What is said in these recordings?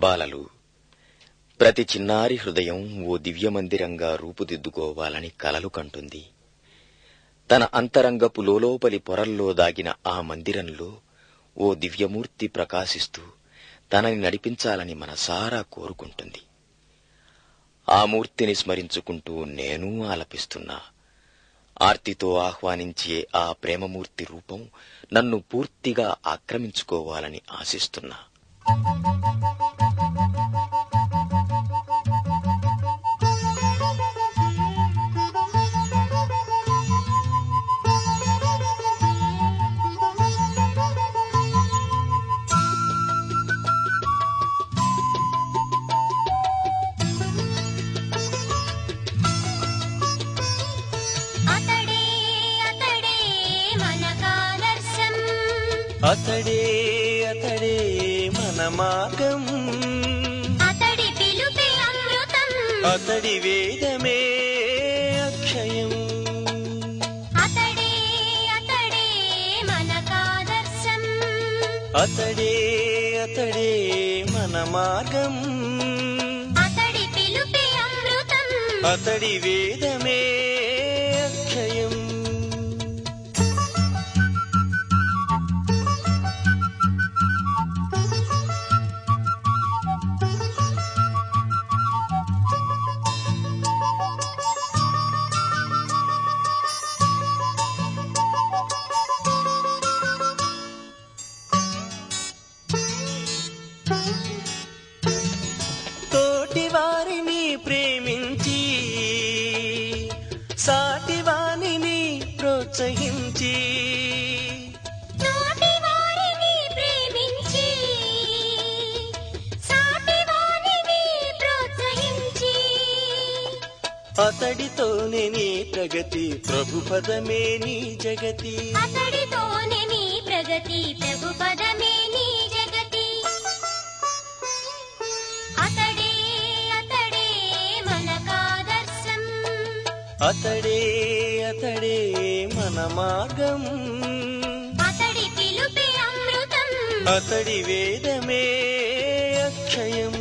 బాలలు, ప్రతి చిన్నారి హృదయం ఓ దివ్యమందిరంగా రూపుదిద్దుకోవాలని కలలు కంటుంది. తన అంతరంగపు లోలోపలి పొరల్లో దాగిన ఆ మందిరంలో ఓ దివ్యమూర్తి ప్రకాశిస్తూ తనని నడిపించాలని మనసారా కోరుకుంటుంది. ఆ మూర్తిని స్మరించుకుంటూ నేను ఆలపిస్తున్నా. ఆర్తితో ఆహ్వానించే ఆ ప్రేమమూర్తి రూపం నన్ను పూర్తిగా ఆక్రమించుకోవాలని ఆశిస్తున్నా. అతడే అతడే మన మార్గం, అతడి పిలుపే అమృతం, అతడి వేదమే అక్షయం. అతడే అతడే మనకాదర్శం, అతడే అతడే మన మార్గం, అతడి పిలుపే అమృతం, అతడి వేదమే అక్షయం. తోటి వారిని ప్రేమించి, సాటి వారిని ప్రోత్సహించి, తోటి వారిని ప్రేమించి, సాటి వారిని ప్రోత్సహించి, అతడితోనే నీ ప్రగతి, ప్రభు పదమే నీ జగతి. అతడితోనే నీ ప్రగతి, ప్రభు పదమే నీ జగతి. అతడే అతడే మనకాదర్శం, అతడే అతడే మన మార్గం, అతడి పిలుపే అమృతం, అతడి వేదమే అక్షయం.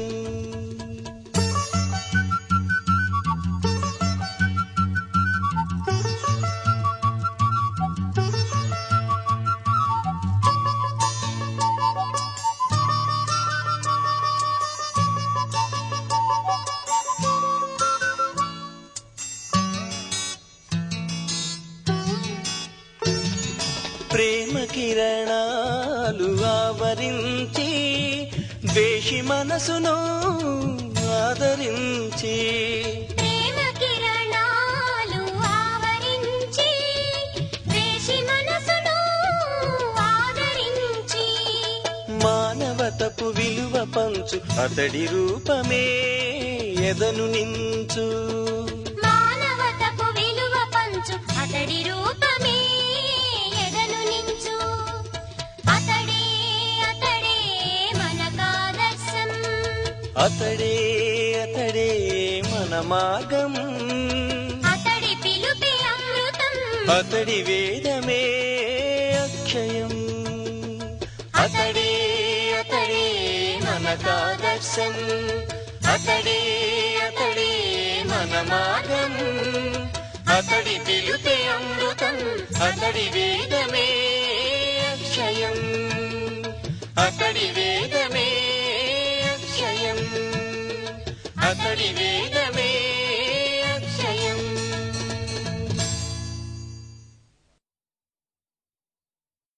ప్రేమ కిరణాలు ఆవరించి, ద్వేషి మనసును ఆదరించి, ప్రేమ కిరణాలు ఆవరించి, ద్వేషి మనసును ఆదరించి, మానవతపు విలువ పంచు అతడి రూపమే ఎదను నించు. మానవతపు విలువ పంచు అతడి రూపమే ఎదను నించు. అతడే అతడే మనకాదర్శం, అతడే అతడే మన మార్గం, అతడి పిలుపే అమృతం, అతడి వేదమే అక్షయం. అతడే అతడే మనకాదర్శం, అతడే అతడే మన మార్గం, అతడి పిలుపే అమృతం, అతడి వేదమే అక్షయం. అతడి వేదమే అక్షయం, అతడి